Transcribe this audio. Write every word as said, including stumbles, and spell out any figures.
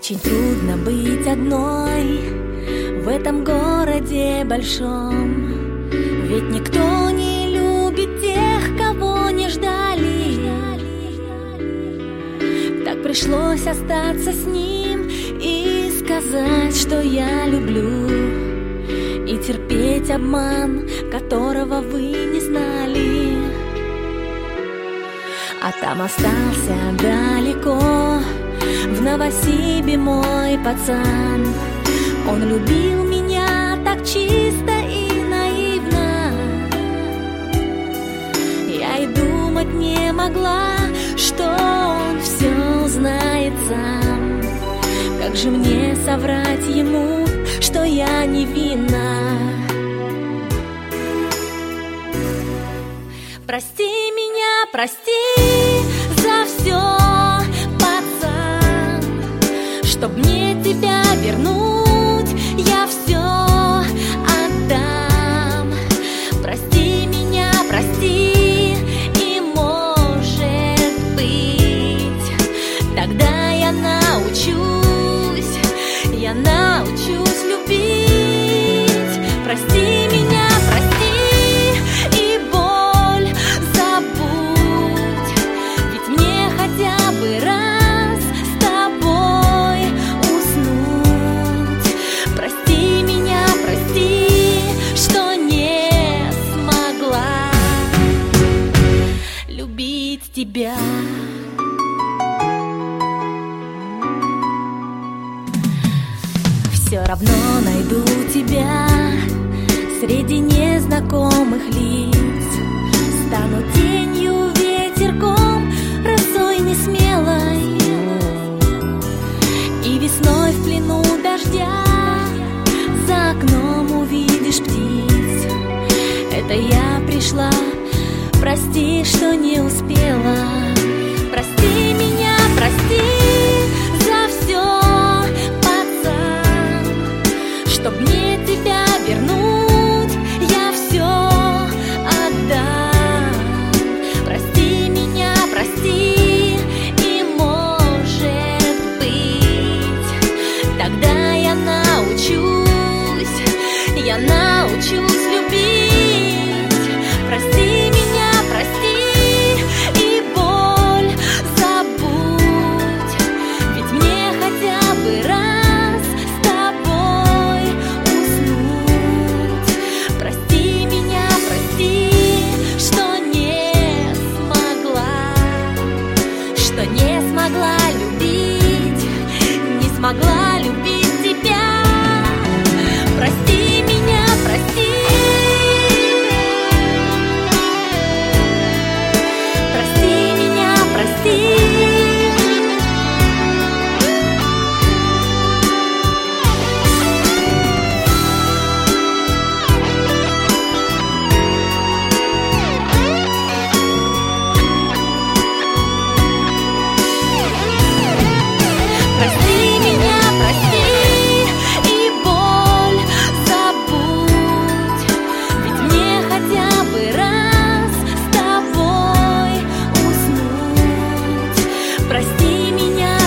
Очень трудно быть одной в этом городе большом, ведь никто не любит тех, кого не ждали. Так пришлось остаться с ним и сказать, что я люблю, и терпеть обман, которого вы не знали. А там остался далеко, в Новосибе, мой пацан. Он любил меня так чисто и наивно. Я и думать не могла, что он все знает сам. Как же мне соврать ему, что я невинна? Прости меня, прости за все, пацан. Чтоб мне тебя вернуть, я все отдам. Прости меня, прости, и может быть тогда я научусь, я научусь любить. Прости меня, прости, и боль забудь, ведь мне хотя бы раз с тобой уснуть. Прости меня, прости, что не смогла любить тебя. Все равно найду тебя среди незнакомых лиц. Стану тенью, ветерком, росой несмелой, и весной в плену дождя за окном увидишь птиц. Это я пришла, прости, что не успела. Прости меня, прости за все, чтоб мне тебя вернуть, я все отдам. Прости меня, прости, и может быть тогда я научусь, я научусь любить. Прости меня, прости, и боль забудь, ведь мне хотя бы раз смогла любить тебя. Прости меня, прости. Прости меня, прости. Прости меня, прости, и боль забудь, ведь мне хотя бы раз с тобой уснуть. Прости меня,